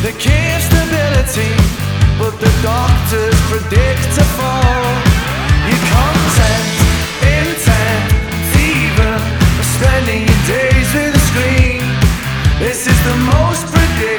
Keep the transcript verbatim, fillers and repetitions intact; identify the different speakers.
Speaker 1: They give stability, but the doctors predict a fall. You contend